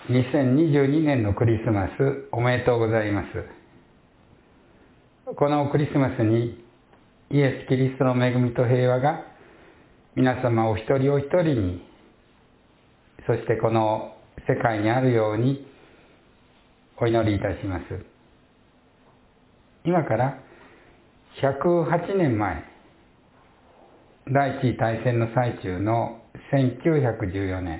2022年のクリスマスおめでとうございます。このクリスマスにイエス・キリストの恵みと平和が皆様お一人お一人に、そしてこの世界にあるようにお祈りいたします。今から108年前、第一次大戦の最中の1914年、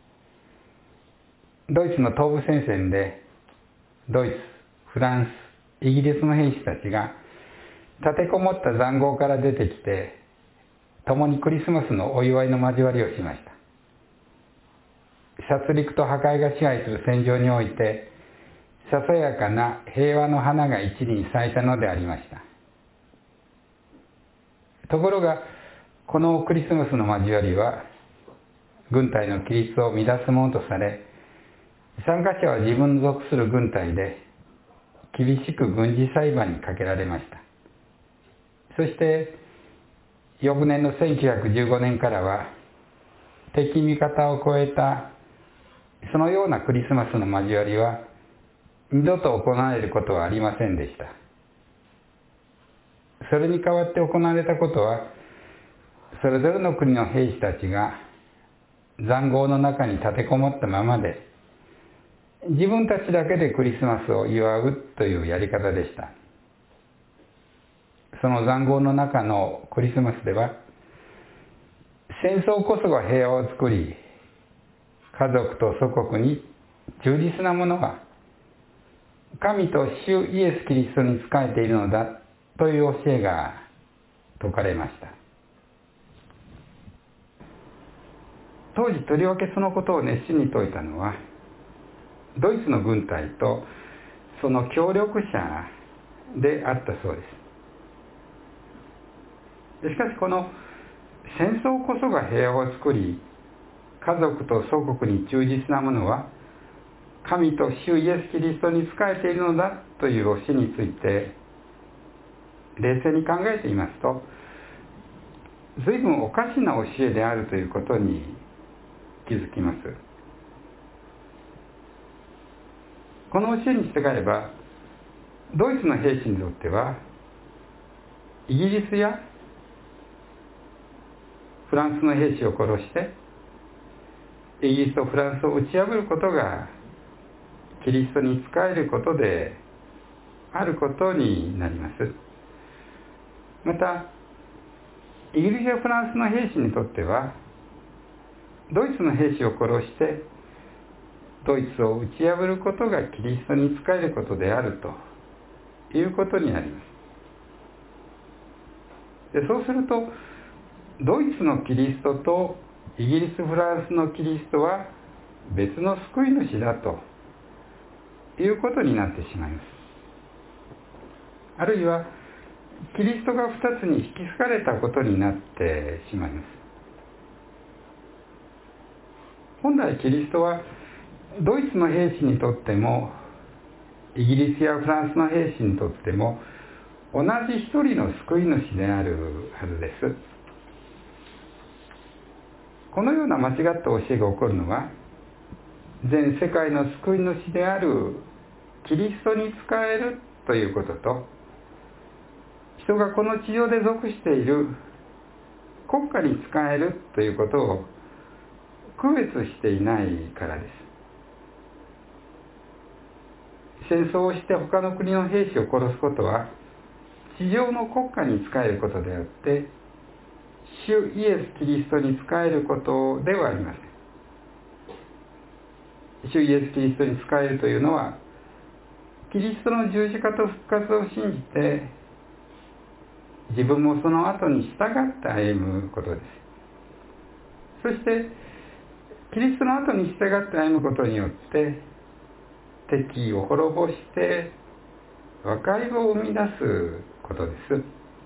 ドイツの東部戦線でドイツ、フランス、イギリスの兵士たちが立てこもった塹壕から出てきて、共にクリスマスのお祝いの交わりをしました。殺戮と破壊が支配する戦場において、ささやかな平和の花が一輪咲いたのでありました。ところが、このクリスマスの交わりは、軍隊の規律を乱すものとされ、参加者は自分の属する軍隊で厳しく軍事裁判にかけられました。そして翌年の1915年からは敵味方を超えたそのようなクリスマスの交わりは二度と行われることはありませんでした。それに代わって行われたことは、それぞれの国の兵士たちが塹壕の中に立てこもったままで自分たちだけでクリスマスを祝うというやり方でした。その塹壕の中のクリスマスでは、戦争こそが平和を作り、家族と祖国に忠実な者が神と主イエス・キリストに仕えているのだという教えが説かれました。当時とりわけそのことを熱心に説いたのはドイツの軍隊とその協力者であったそうです。しかしこの戦争こそが平和を作り、家族と祖国に忠実な者は神と主イエス・キリストに仕えているのだという教えについて冷静に考えていますと、随分おかしな教えであるということに気づきます。この教えに従えば、ドイツの兵士にとってはイギリスやフランスの兵士を殺してイギリスとフランスを打ち破ることがキリストに仕えることであることになります。またイギリスやフランスの兵士にとってはドイツの兵士を殺してドイツを打ち破ることがキリストに仕えることであるということになります。で、そうするとドイツのキリストとイギリス・フランスのキリストは別の救い主だということになってしまいます。あるいはキリストが2つに引き裂かれたことになってしまいます。本来キリストはドイツの兵士にとってもイギリスやフランスの兵士にとっても同じ一人の救い主であるはずです。このような間違った教えが起こるのは、全世界の救い主であるキリストに仕えるということと、人がこの地上で属している国家に仕えるということを区別していないからです。戦争をして他の国の兵士を殺すことは地上の国家に仕えることであって、主イエス・キリストに仕えることではありません。主イエス・キリストに仕えるというのは、キリストの十字架と復活を信じて、自分もその後に従って歩むことです。そして、キリストの後に従って歩むことによって、敵を滅ぼして、和解を生み出すことです。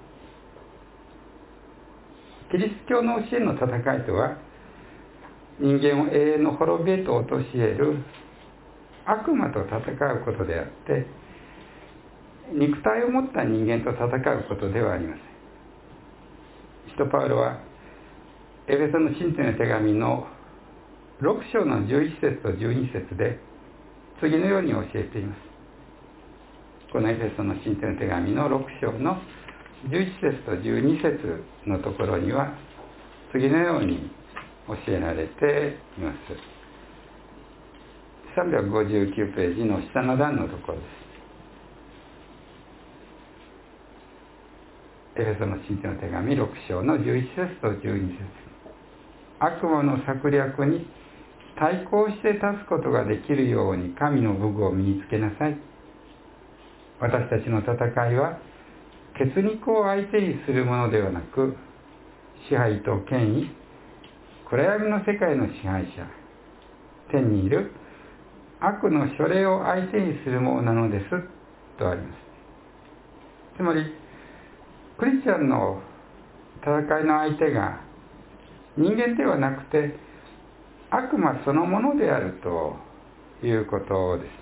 キリスト教の教えの戦いとは、人間を永遠の滅びへと陥れる悪魔と戦うことであって、肉体を持った人間と戦うことではありません。使徒パウロはエフェソの信徒への手紙の 6章の11節と12節で次のように教えています。このエフェソの信徒の手紙の6章の11節と12節のところには次のように教えられています。359ページの下の段のところです。エフェソの信徒の手紙6章の11節と12節。悪魔の策略に対抗して立つことができるように神の武具を身につけなさい。私たちの戦いは血肉を相手にするものではなく、支配と権威、暗闇の世界の支配者、天にいる悪の書類を相手にするものなのですとあります。つまりクリスチャンの戦いの相手が人間ではなくて悪魔そのものであるということです。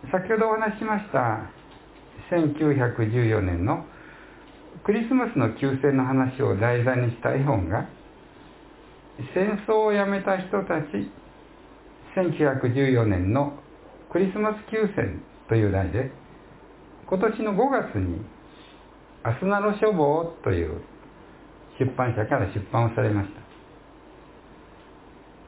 先ほどお話ししました1914年のクリスマスの休戦の話を題材にした絵本が、戦争をやめた人たち1914年のクリスマス休戦という題で、今年の5月にアスナロ書房という出版社から出版をされました。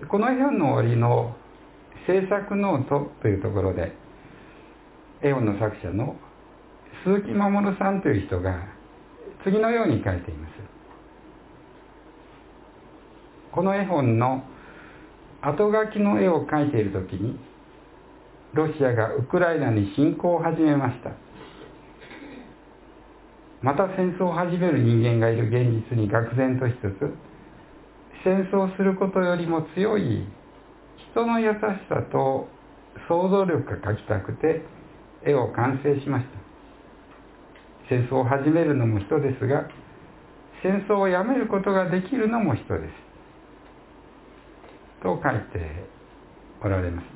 この絵本の終わりの制作ノートというところで、絵本の作者の鈴木守さんという人が次のように書いています。この絵本の後書きの絵を描いているときに、ロシアがウクライナに侵攻を始めました。また戦争を始める人間がいる現実に愕然としつつ、戦争することよりも強い人の優しさと想像力が描きたくて絵を完成しました。戦争を始めるのも人ですが、戦争をやめることができるのも人ですと書いておられます。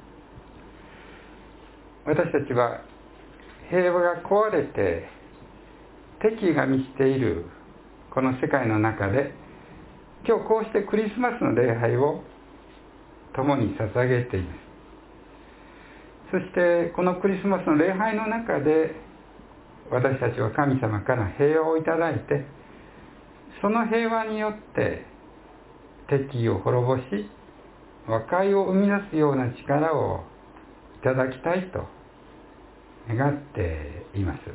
私たちは平和が壊れて敵意が満ちているこの世界の中で、今日こうしてクリスマスの礼拝を共に捧げています。そしてこのクリスマスの礼拝の中で、私たちは神様から平和をいただいて、その平和によって敵意を滅ぼし、和解を生み出すような力をいただきたいと願っています。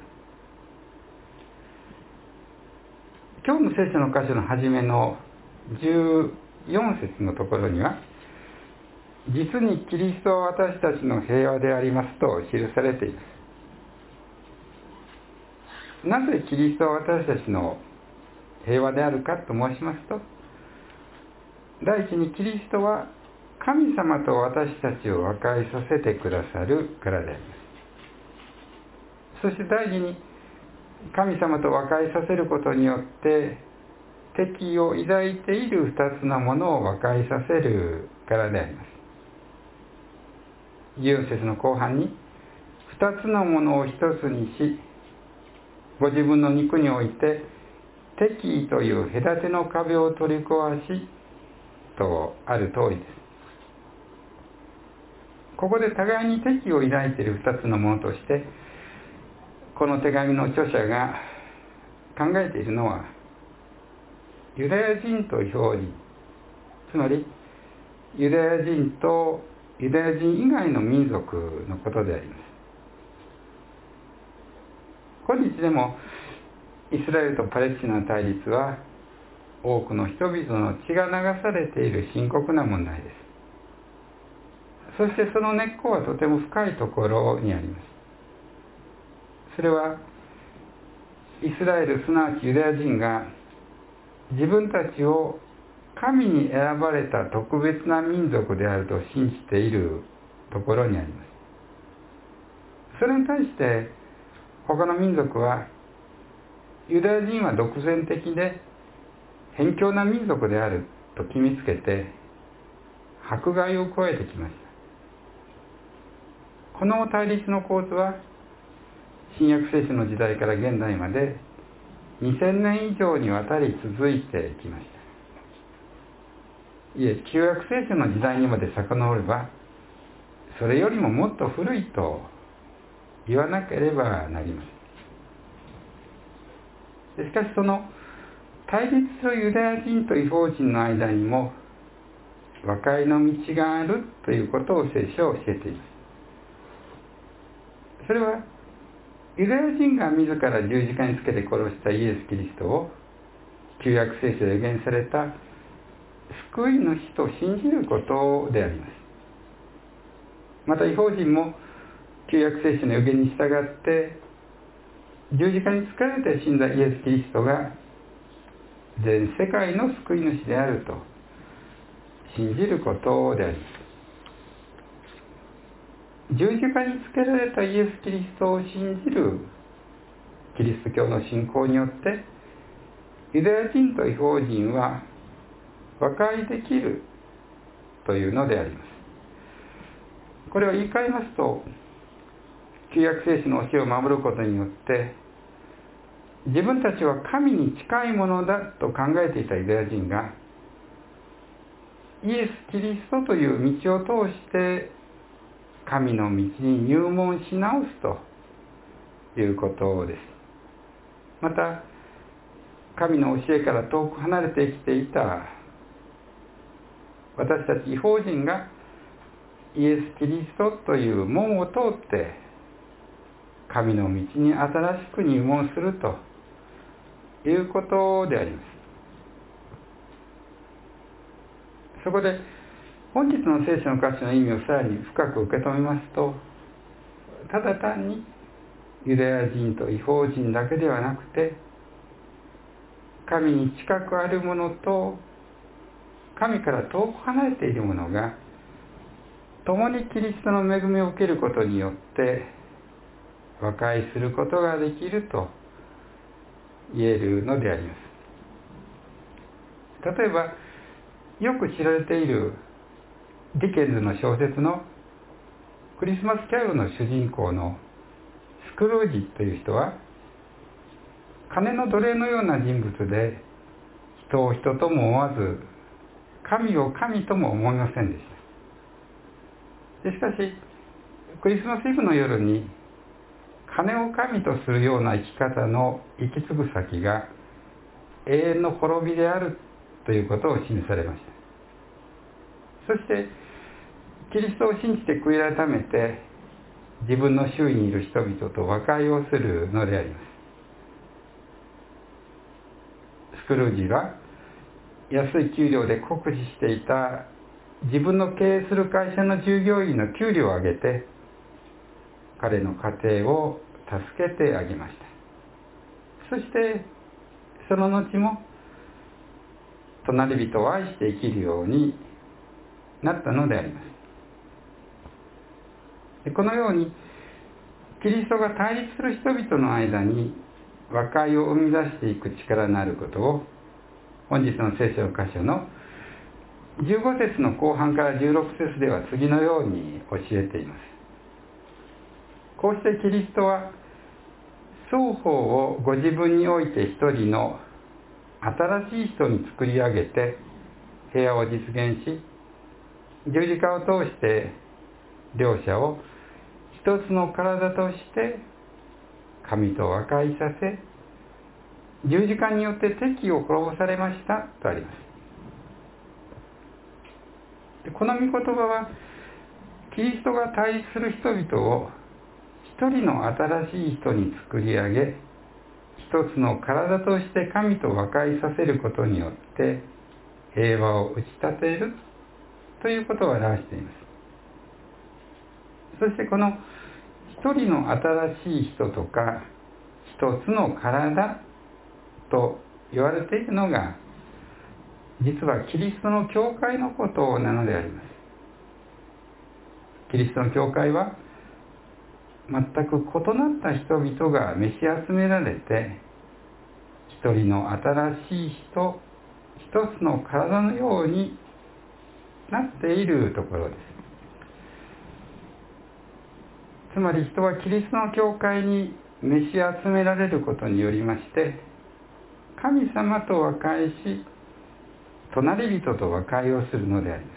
今日の聖書の箇所の初めの14節のところには、実にキリストは私たちの平和でありますと記されています。なぜキリストは私たちの平和であるかと申しますと、第一にキリストは神様と私たちを和解させてくださるからであります。そして第二に、神様と和解させることによって敵意を抱いている2つのものを和解させるからであります。14節の後半に、2つのものを1つにし、ご自分の肉において敵意という隔ての壁を取り壊しとある通りです。ここで互いに敵意を抱いている2つのものとして、この手紙の著者が考えているのは、ユダヤ人と表人、つまりユダヤ人とユダヤ人以外の民族のことであります。今日でもイスラエルとパレスチナの対立は、多くの人々の血が流されている深刻な問題です。そしてその根っこはとても深いところにあります。それはイスラエル、すなわちユダヤ人が自分たちを神に選ばれた特別な民族であると信じているところにあります。それに対して他の民族は、ユダヤ人は独善的で偏狭な民族であると決めつけて迫害を加えてきました。この対立の構図は新約聖書の時代から現代まで2000年以上にわたり続いてきました。 いえ、旧約聖書の時代にまで遡れば、それよりももっと古いと言わなければなりません。しかしその対立するユダヤ人と異邦人の間にも和解の道があるということを聖書は教えています。それはユダヤ人が自ら十字架につけて殺したイエス・キリストを旧約聖書で予言された救い主と信じることであります。また異邦人も旧約聖書の予言に従って十字架につかれて死んだイエス・キリストが全世界の救い主であると信じることであります。十字架につけられたイエス・キリストを信じるキリスト教の信仰によってユダヤ人と異邦人は和解できるというのであります。これを言い換えますと、旧約聖書の教えを守ることによって自分たちは神に近いものだと考えていたユダヤ人がイエス・キリストという道を通して神の道に入門し直すということです。また神の教えから遠く離れて生きていた私たち異邦人がイエス・キリストという門を通って神の道に新しく入門するということであります。そこで本日の聖書の箇所の意味をさらに深く受け止めますと、ただ単にユダヤ人と異邦人だけではなくて、神に近くあるものと神から遠く離れているものが共にキリストの恵みを受けることによって和解することができると言えるのであります。例えばよく知られているディケンズの小説のクリスマスキャロルの主人公のスクルージという人は金の奴隷のような人物で人を人とも思わず神を神とも思いませんでした。しかしクリスマスイブの夜に金を神とするような生き方の行き継ぐ先が永遠の滅びであるということを示されました。そしてキリストを信じて悔い改めて自分の周囲にいる人々と和解をするのであります。スクルージは安い給料で酷使していた自分の経営する会社の従業員の給料を上げて彼の家庭を助けてあげました。そしてその後も隣人を愛して生きるようになったのであります。このようにキリストが対立する人々の間に和解を生み出していく力のあることを本日の聖書の箇所の15節の後半から16節では次のように教えています。こうしてキリストは双方をご自分において一人の新しい人に作り上げて平和を実現し、十字架を通して両者を一つの体として神と和解させ、十字架によって敵を滅ぼされましたとあります。この御言葉はキリストが対立する人々を一人の新しい人に作り上げ、一つの体として神と和解させることによって平和を打ち立てるということを表しています。そしてこの一人の新しい人とか一つの体と言われているのが実はキリストの教会のことなのであります。キリストの教会は全く異なった人々が召し集められて一人の新しい人、一つの体のようになっているところです。つまり人はキリストの教会に召し集められることによりまして神様と和解し隣人と和解をするのであります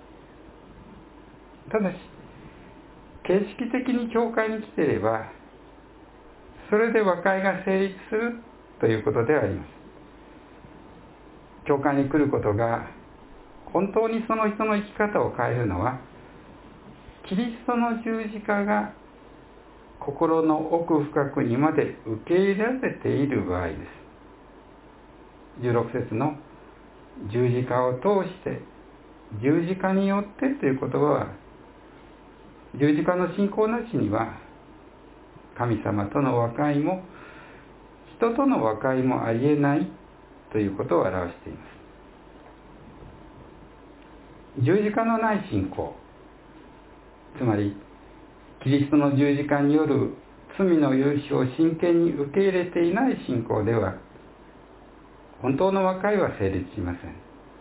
。ただし、形式的に教会に来ていれば、それで和解が成立するということではあります。教会に来ることが本当にその人の生き方を変えるのは、キリストの十字架が心の奥深くにまで受け入れられている場合です。16節の十字架を通して、十字架によってという言葉は、十字架の信仰なしには神様との和解も人との和解もありえないということを表しています。十字架のない信仰、つまりキリストの十字架による罪の許しを真剣に受け入れていない信仰では、本当の和解は成立しません。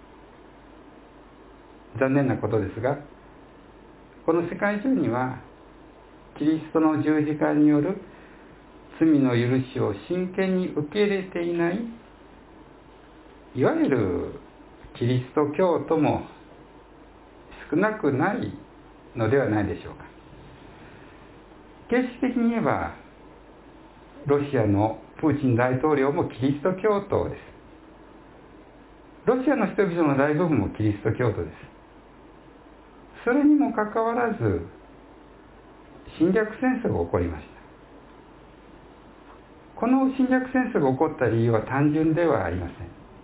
残念なことですが、この世界中にはキリストの十字架による罪の許しを真剣に受け入れていない、いわゆるキリスト教徒も少なくないのではないでしょうか。形式的に言えば、ロシアのプーチン大統領もキリスト教徒です。ロシアの人々の大部分もキリスト教徒です。それにもかかわらず、侵略戦争が起こりました。この侵略戦争が起こった理由は単純ではありま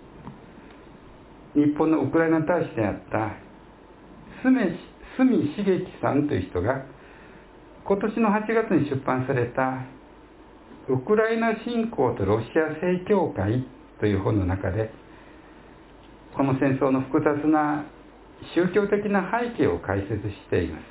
せん。日本のウクライナ大使であった角茂樹さんという人が、今年の8月に出版されたウクライナ侵攻とロシア正教会という本の中で、この戦争の複雑な宗教的な背景を解説しています。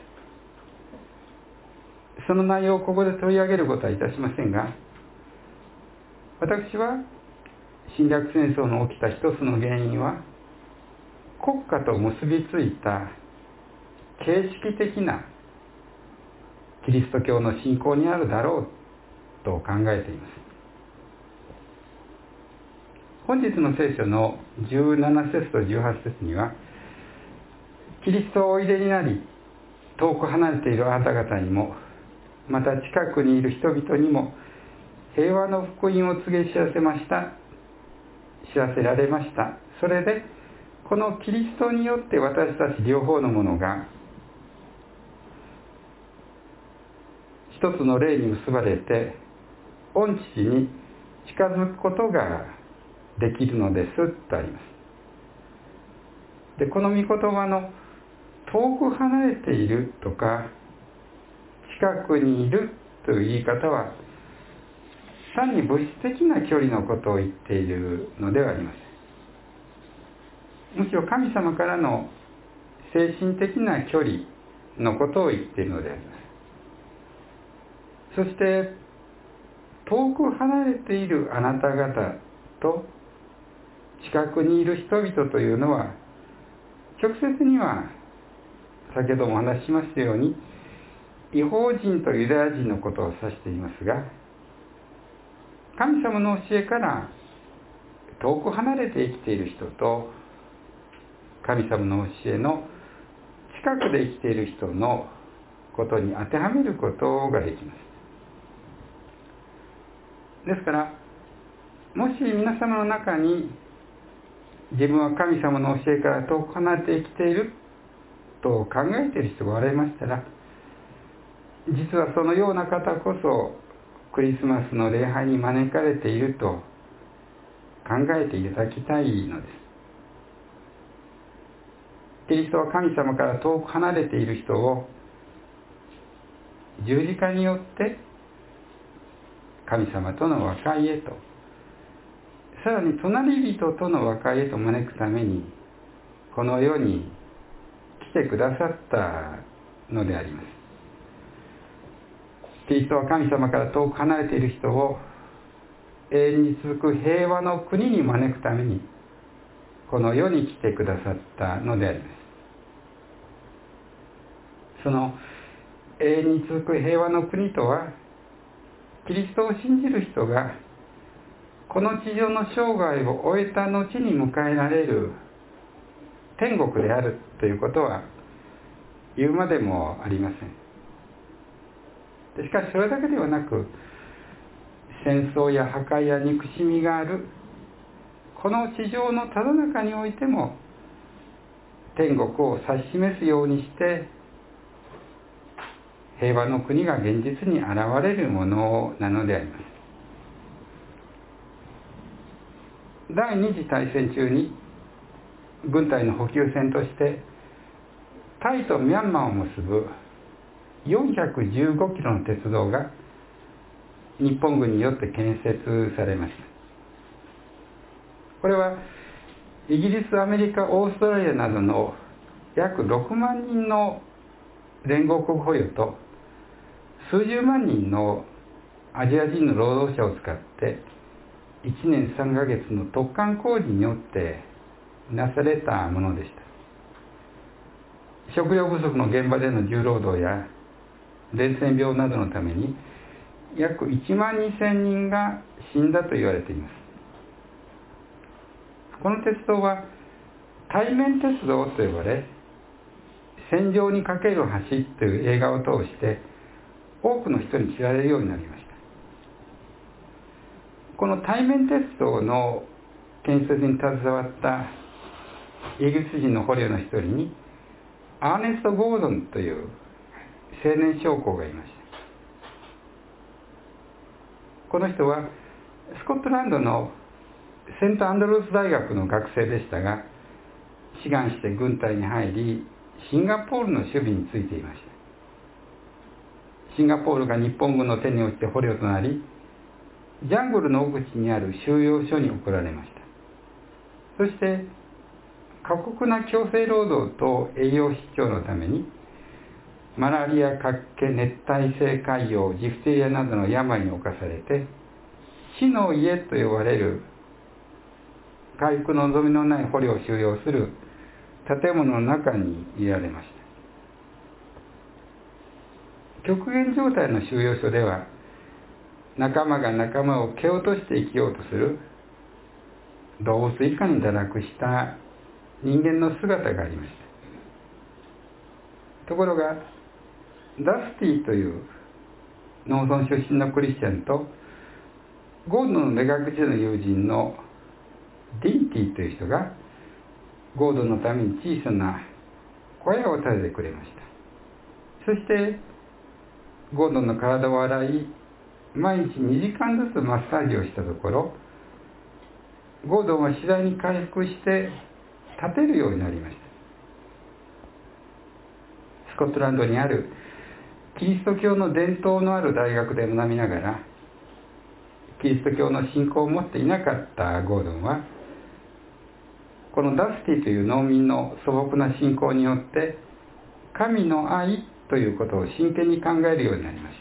その内容をここで取り上げることはいたしませんが、私は侵略戦争の起きた一つの原因は、国家と結びついた形式的なキリスト教の信仰にあるだろうと考えています。本日の聖書の17節と18節には、キリストをおいでになり、遠く離れているあなた方にも、また近くにいる人々にも、平和の福音を告げ知らせられました。それで、このキリストによって私たち両方のものが、一つの霊に結ばれて、御父に近づくことができるのですとあります。で、この御言葉の遠く離れているとか、近くにいるという言い方は、単に物質的な距離のことを言っているのではありません。むしろ神様からの精神的な距離のことを言っているのであります。そして、遠く離れているあなた方と近くにいる人々というのは、直接には先ほどもお話ししましたように、異邦人とユダヤ人のことを指していますが、神様の教えから遠く離れて生きている人と、神様の教えの近くで生きている人のことに当てはめることができます。ですから、もし皆様の中に自分は神様の教えから遠く離れて生きていると考えている人がおられましたら、実はそのような方こそクリスマスの礼拝に招かれていると考えていただきたいのです。キリストは神様から遠く離れている人を十字架によって神様との和解へと、さらに隣人との和解へと招くためにこの世に来てくださったのであります。キリストは神様から遠く離れている人を永遠に続く平和の国に招くためにこの世に来てくださったのであります。その永遠に続く平和の国とは、キリストを信じる人がこの地上の生涯を終えた後に迎えられる天国であるということは言うまでもありません。しかしそれだけではなく、戦争や破壊や憎しみがあるこの地上のただ中においても天国を指し示すようにして平和の国が現実に現れるものなのであります。第二次大戦中に軍隊の補給線としてタイとミャンマーを結ぶ415キロの鉄道が日本軍によって建設されました。これはイギリス、アメリカ、オーストラリアなどの約6万人の連合国捕虜と数十万人のアジア人の労働者を使って1年3ヶ月の突貫工事によってなされたものでした。食料不足の現場での重労働や伝染病などのために約1万2000人が死んだと言われています。この鉄道は対面鉄道と呼ばれ、戦場にかける橋という映画を通して多くの人に知られるようになりました。この対面鉄道の建設に携わったイギリス人の捕虜の一人にアーネスト・ゴードンという青年将校がいました。この人はスコットランドのセントアンドルース大学の学生でしたが、志願して軍隊に入りシンガポールの守備についていました。シンガポールが日本軍の手に落ちて捕虜となり、ジャングルの奥地にある収容所に送られました。そして過酷な強制労働と栄養失調のためにマラリア、脚気、熱帯性潰瘍、ジフテリアなどの病に侵されて、死の家と呼ばれる回復の望みのない捕虜を収容する建物の中に入れられました。極限状態の収容所では仲間が仲間を蹴落として生きようとする動物以下に堕落した人間の姿がありました。ところがダスティという農村出身のクリスチャンとゴードンの大学時代の友人のディーティという人がゴードンのために小さな小屋を建ててくれました。そしてゴードンの体を洗い、毎日2時間ずつマッサージをしたところ、ゴードンは次第に回復して立てるようになりました。スコットランドにあるキリスト教の伝統のある大学で学びながら、キリスト教の信仰を持っていなかったゴードンは、このダスティという農民の素朴な信仰によって神の愛ということを真剣に考えるようになりました。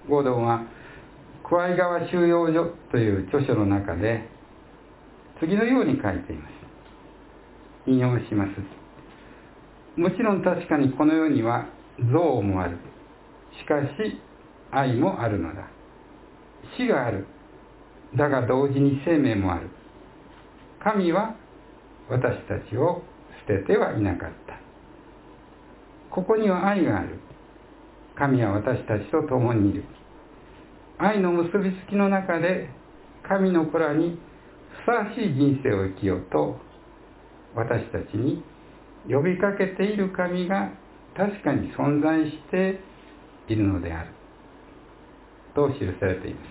ゴードンはクワイ川収容所という著書の中で次のように書いています。引用します。もちろん確かにこの世には憎悪もある。しかし愛もあるのだ。死がある。だが同時に生命もある。神は私たちを捨ててはいなかった。ここには愛がある。神は私たちと共にいる。愛の結びつきの中で神の子らにふさわしい人生を生きようと私たちに呼びかけている神が確かに存在しているのであると記されています。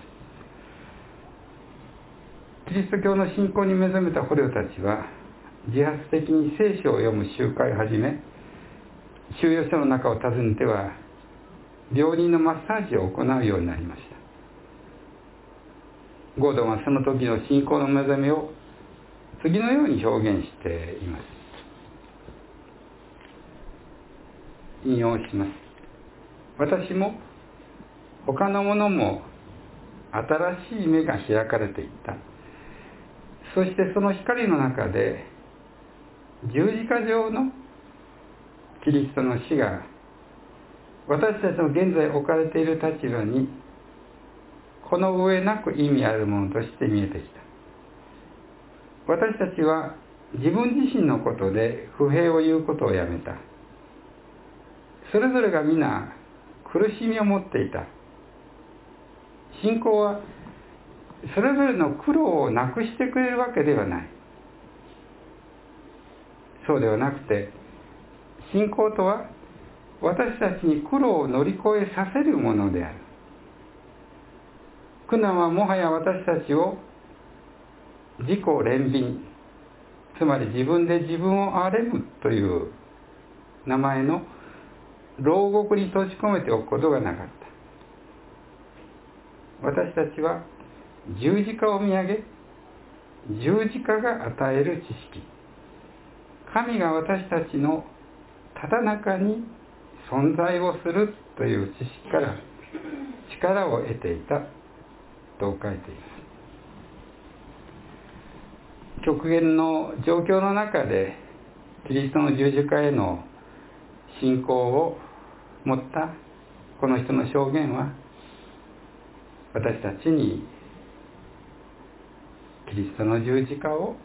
キリスト教の信仰に目覚めた捕虜たちは自発的に聖書を読む集会を始め、収容所の中を訪ねては病人のマッサージを行うようになりました。ゴードンはその時の信仰の目覚めを次のように表現しています。引用します。私も他の者も新しい目が開かれていった。そしてその光の中で十字架上のキリストの死が私たちの現在置かれている立場にこの上なく意味あるものとして見えてきた。私たちは自分自身のことで不平を言うことをやめた。それぞれが皆苦しみを持っていた。信仰はそれぞれの苦労をなくしてくれるわけではない。そうではなくて、信仰とは私たちに苦労を乗り越えさせるものである。苦難はもはや私たちを自己憐憫、つまり自分で自分を憐れむという名前の牢獄に閉じ込めておくことがなかった。私たちは十字架を見上げ、十字架が与える知識、神が私たちのただ中に存在をするという知識から力を得ていたと書いています。極限の状況の中でキリストの十字架への信仰を持ったこの人の証言は、私たちにキリストの十字架を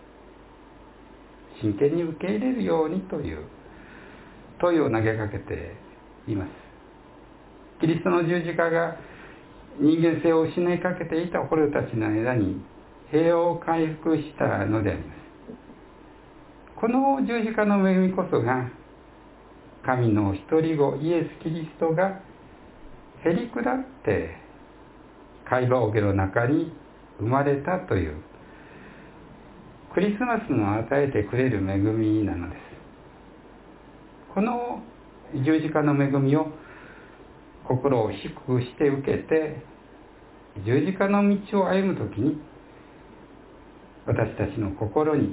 真剣に受け入れるようにという問いを投げかけています。キリストの十字架が人間性を失いかけていた捕虜たちの間に平和を回復したのであります。この十字架の恵みこそが、神の一人子イエス・キリストがへり下って貝羽桶の中に生まれたというクリスマスの与えてくれる恵みなのです。この十字架の恵みを心を低くして受けて十字架の道を歩むときに、私たちの心に、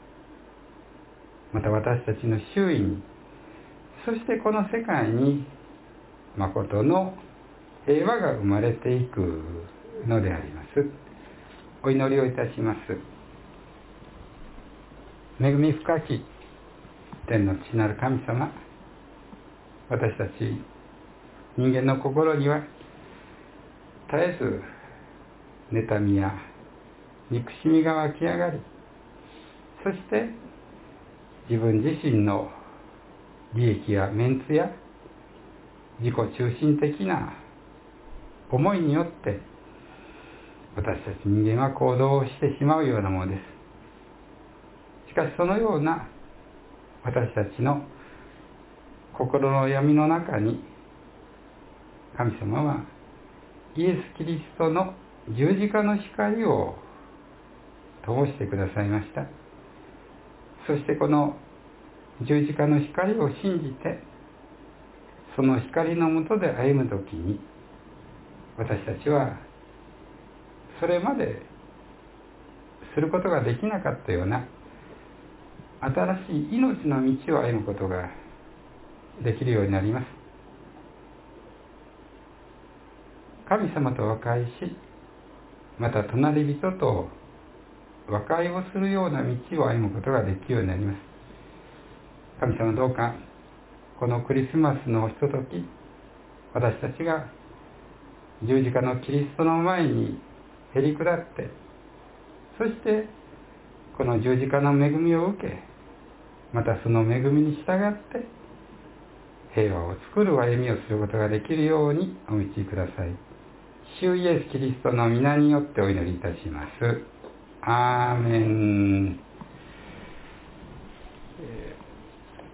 また私たちの周囲に、そしてこの世界に誠の平和が生まれていくのであります。お祈りをいたします。恵み深き天の父なる神様、私たち人間の心には絶えず妬みや憎しみが湧き上がり、そして自分自身の利益やメンツや自己中心的な思いによって私たち人間は行動をしてしまうようなものです。しかしそのような私たちの心の闇の中に、神様はイエス・キリストの十字架の光を灯してくださいました。そしてこの十字架の光を信じて、その光の下で歩むときに、私たちはそれまですることができなかったような新しい命の道を歩むことができるようになります。神様と和解し、また隣人と和解をするような道を歩むことができるようになります。神様、どうかこのクリスマスのひととき、私たちが十字架のキリストの前にへり下って、そしてこの十字架の恵みを受け、またその恵みに従って平和を作る歩みをすることができるようにお導きください。主イエス・キリストの皆によってお祈りいたします。アーメン。